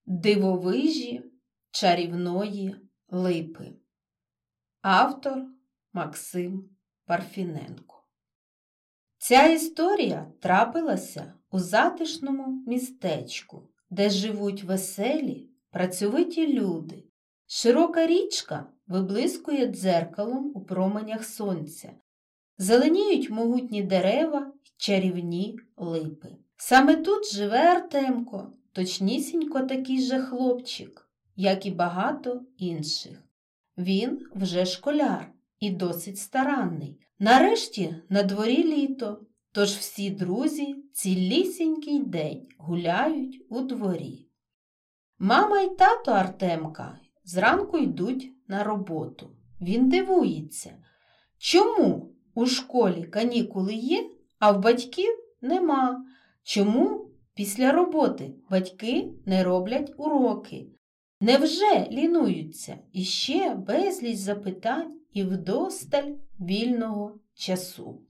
Дивовижі чарівної липи. Автор Максим Парфіненко. Ця історія трапилася у затишному містечку, де живуть веселі, працьовиті люди. Широка річка виблискує дзеркалом у променях сонця. Зеленіють могутні дерева й чарівні липи. Саме тут живе Артемко, точнісінько такий же хлопчик, як і багато інших. Він вже школяр і досить старанний. Нарешті на дворі літо, тож всі друзі цілісінький день гуляють у дворі. Мама й тато Артемка зранку йдуть на роботу. Він дивується, чому у школі канікули є, а в батьків нема. Чому після роботи батьки не роблять уроки? Невже лінуються? І ще безліч запитань і вдосталь вільного часу.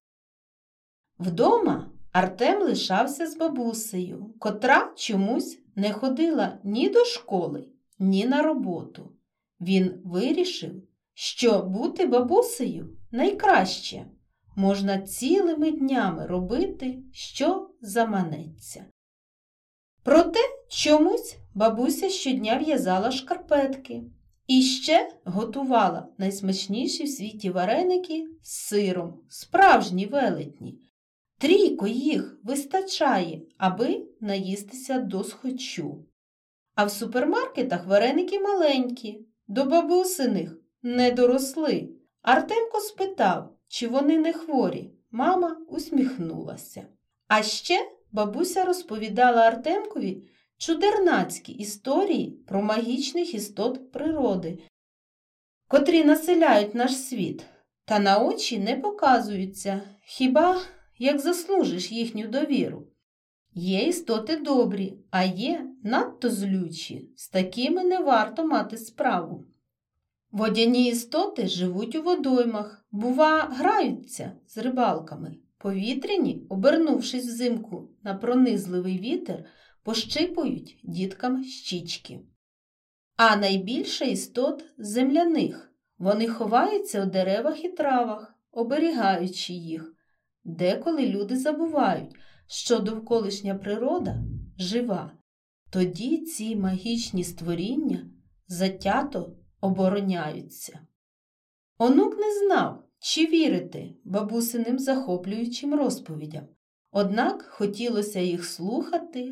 Вдома Артем лишався з бабусею, котра чомусь не ходила ні до школи, ні на роботу. Він вирішив, що бути бабусею найкраще. Можна цілими днями робити, що заманеться. Проте чомусь бабуся щодня в'язала шкарпетки і ще готувала найсмачніші в світі вареники з сиром, справжні велетні. Трійко їх вистачає, аби наїстися досхочу. А в супермаркетах вареники маленькі, до бабусиних не доросли. Артемко спитав, чи вони не хворі. Мама усміхнулася. А ще бабуся розповідала Артемкові чудернацькі історії про магічних істот природи, котрі населяють наш світ, та на очі не показуються, хіба як заслужиш їхню довіру. Є істоти добрі, а є надто злючі, з такими не варто мати справу. Водяні істоти живуть у водоймах, бува, граються з рибалками. Повітряні, обернувшись взимку на пронизливий вітер, пощипують діткам щічки. А найбільше істот земляних. Вони ховаються у деревах і травах, оберігаючи їх. Деколи люди забувають, що довколишня природа жива. Тоді ці магічні створіння затято обороняються. Онук не знав, чи вірити бабусиним захоплюючим розповідям. Однак хотілося їх слухати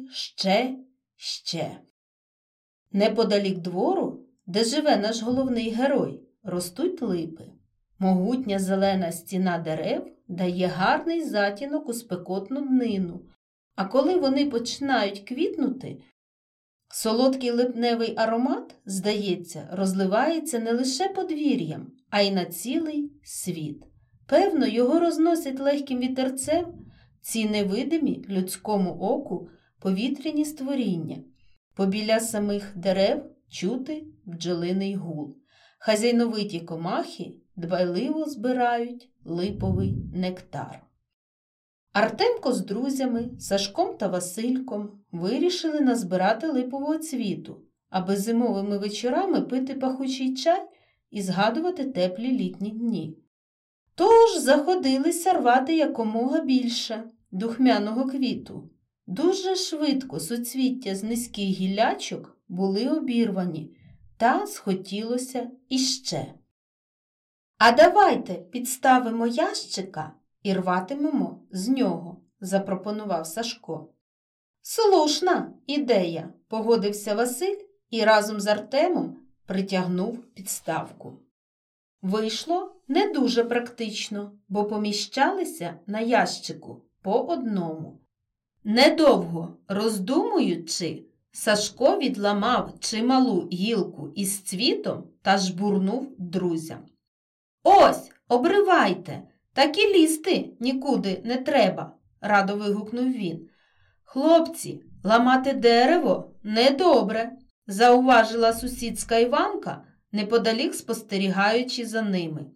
ще. Неподалік двору, де живе наш головний герой, ростуть липи. Могутня зелена стіна дерев дає гарний затінок у спекотну днину. А коли вони починають квітнути, солодкий липневий аромат, здається, розливається не лише подвір'ям, а й на цілий світ. Певно, його розносять легким вітерцем ці невидимі людському оку повітряні створіння. Побіля самих дерев чути бджолиний гул. Хазяйновиті комахи дбайливо збирають липовий нектар. Артемко з друзями, Сашком та Васильком вирішили назбирати липового цвіту, аби зимовими вечорами пити пахучий чай і згадувати теплі літні дні. Тож заходилися рвати якомога більше духмяного квіту. Дуже швидко суцвіття з низьких гіллячок були обірвані, та схотілося іще. «А давайте підставимо ящика і рватимемо з нього», – запропонував Сашко. «Слушна ідея», – погодився Василь і разом з Артемом притягнув підставку. Вийшло не дуже практично, бо поміщалися на ящику по одному. Недовго роздумуючи, Сашко відламав чималу гілку із цвітом та жбурнув друзям. «Ось, обривайте, так і лізти нікуди не треба», – радо вигукнув він. «Хлопці, ламати дерево недобре», – зауважила сусідська Іванка, неподалік спостерігаючи за ними.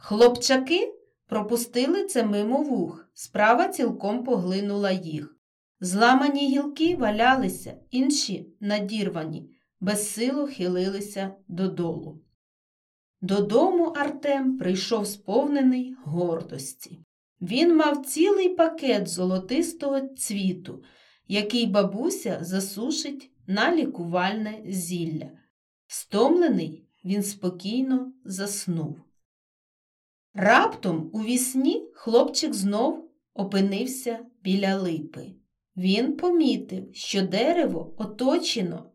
Хлопчаки пропустили це мимо вух, справа цілком поглинула їх. Зламані гілки валялися, інші надірвані, безсило хилилися додолу. Додому Артем прийшов сповнений гордості. Він мав цілий пакет золотистого цвіту, який бабуся засушить на лікувальне зілля. Стомлений, він спокійно заснув. Раптом у вісні хлопчик знов опинився біля липи. Він помітив, що дерево оточено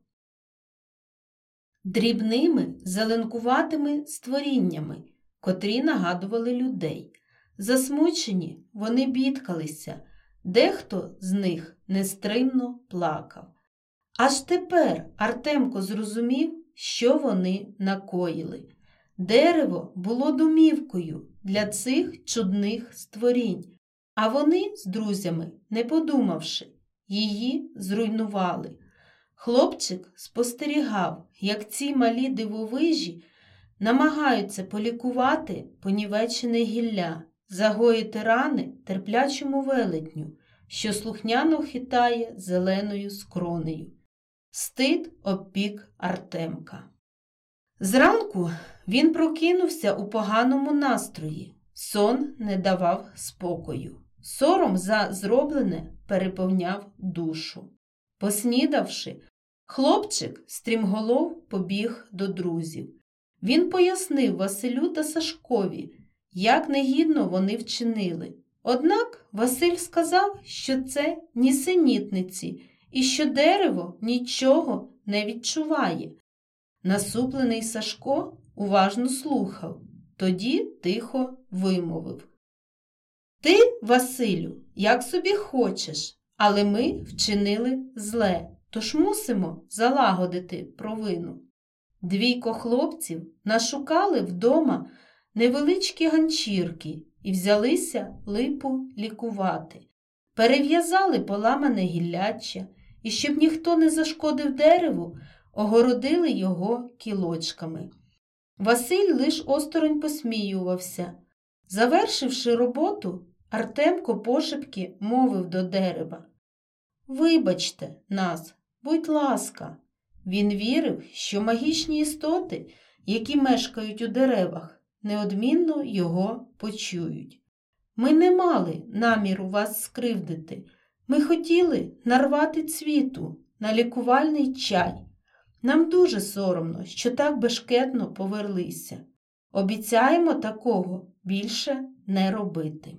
дрібними зеленкуватими створіннями, котрі нагадували людей. Засмучені, вони бідкалися, дехто з них нестримно плакав. Аж тепер Артемко зрозумів, що вони накоїли. Дерево було домівкою для цих чудних створінь, а вони з друзями, не подумавши, її зруйнували. Хлопчик спостерігав, як ці малі дивовижі намагаються полікувати понівечене гілля, загоїти рани терплячому велетню, що слухняно хитає зеленою скронею. Стид обпік Артемка. Зранку він прокинувся у поганому настрої. Сон не давав спокою. Сором за зроблене переповняв душу. Поснідавши, хлопчик стрімголов побіг до друзів. Він пояснив Василю та Сашкові, як негідно вони вчинили. Однак Василь сказав, що це нісенітниці і що дерево нічого не відчуває. Насуплений Сашко уважно слухав, тоді тихо вимовив: «Ти, Василю, як собі хочеш, але ми вчинили зле, тож мусимо залагодити провину». Двійко хлопців нашукали вдома невеличкі ганчірки і взялися липу лікувати. Перев'язали поламане гілляччя і, щоб ніхто не зашкодив дереву, огородили його кілочками. Василь лиш осторонь посміювався. Завершивши роботу, Артемко пошепки мовив до дерева: «Вибачте нас, будь ласка». Він вірив, що магічні істоти, які мешкають у деревах, неодмінно його почують. «Ми не мали наміру вас скривдити. Ми хотіли нарвати цвіту на лікувальний чай. Нам дуже соромно, що так бешкетно поверлися. Обіцяємо такого більше не робити».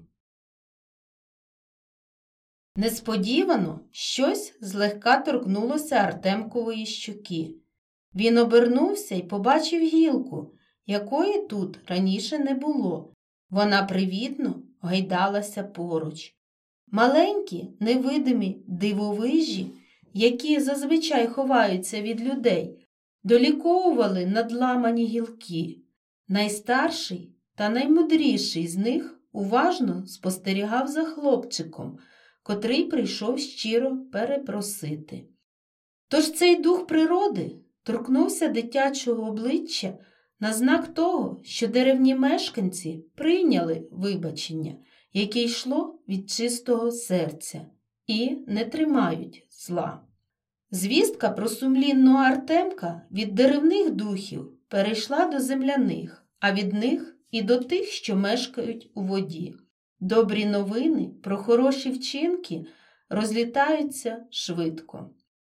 Несподівано щось злегка торкнулося Артемкової щоки. Він обернувся і побачив гілку, якої тут раніше не було. Вона привітно гойдалася поруч. Маленькі, невидимі дивовижі, які зазвичай ховаються від людей, доліковували надламані гілки. Найстарший та наймудріший з них уважно спостерігав за хлопчиком, котрий прийшов щиро перепросити. Тож цей дух природи торкнувся дитячого обличчя на знак того, що деревні мешканці прийняли вибачення, яке йшло від чистого серця, і не тримають зла. Звістка про сумлінного Артемка від деревних духів перейшла до земляних, а від них і до тих, що мешкають у воді. Добрі новини про хороші вчинки розлітаються швидко.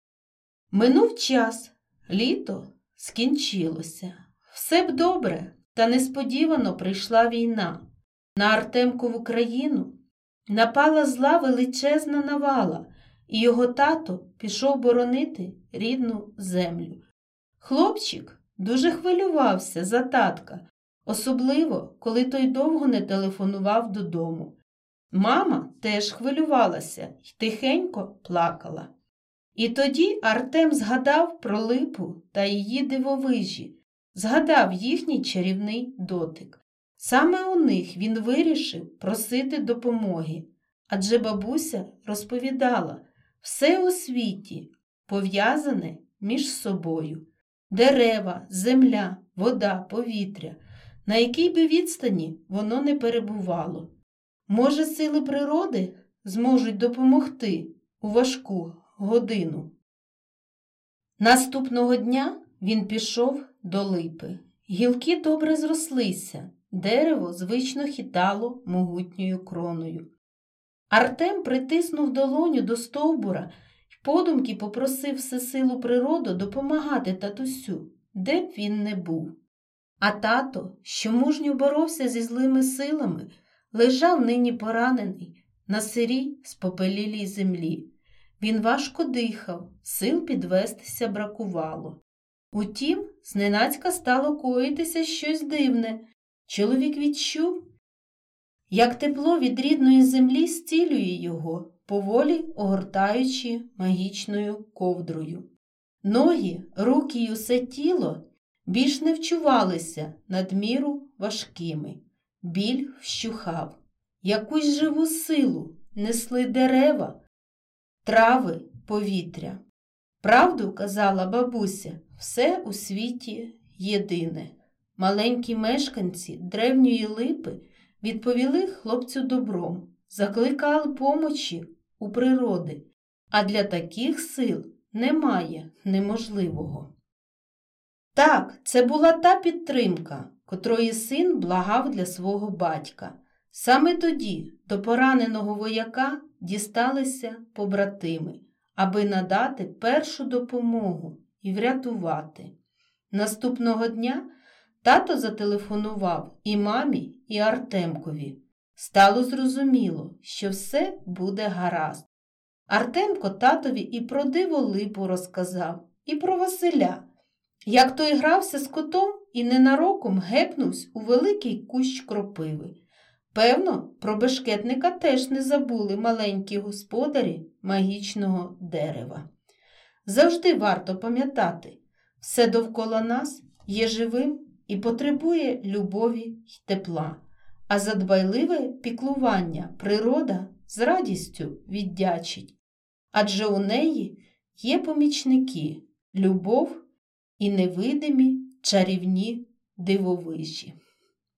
Минув час, літо скінчилося. Все б добре, та несподівано прийшла війна. На Артемкову країну напала зла величезна навала, і його тато пішов боронити рідну землю. Хлопчик дуже хвилювався за татка, особливо, коли той довго не телефонував додому. Мама теж хвилювалася й тихенько плакала. І тоді Артем згадав про липу та її дивовижі, згадав їхній чарівний дотик. Саме у них він вирішив просити допомоги, адже бабуся розповідала, все у світі пов'язане між собою. Дерева, земля, вода, повітря, на якій би відстані воно не перебувало. Може, сили природи зможуть допомогти у важку годину. Наступного дня він пішов до липи. Гілки добре зрослися, дерево звично хитало могутньою кроною. Артем притиснув долоню до стовбура й подумки попросив всесилу природу допомагати татусю, де б він не був. А тато, що мужньо боровся зі злими силами, лежав нині поранений на сирій спопелілій землі. Він важко дихав, сил підвестися бракувало. Утім, зненацька стало коїтися щось дивне. Чоловік відчув, як тепло від рідної землі зцілює його, поволі огортаючи магічною ковдрою. Ноги, руки й усе тіло більш не вчувалися надміру важкими. Біль вщухав. Якусь живу силу несли дерева, трави, повітря. Правду казала бабуся, все у світі єдине. Маленькі мешканці древньої липи відповіли хлопцю добром, закликали помочі у природи, а для таких сил немає неможливого. Так, це була та підтримка, котрої син благав для свого батька. Саме тоді до пораненого вояка дісталися побратими, аби надати першу допомогу і врятувати. Наступного дня тато зателефонував і мамі, і Артемкові. Стало зрозуміло, що все буде гаразд. Артемко татові і про диво липу розказав, і про Василя, як той грався з котом і ненароком гепнувся у великий кущ кропиви. Певно, про бешкетника теж не забули маленькі господарі магічного дерева. Завжди варто пам'ятати, все довкола нас є живим і потребує любові й тепла, а за дбайливе піклування природа з радістю віддячить, адже у неї є помічники, любов і невидимі чарівні дивовижі.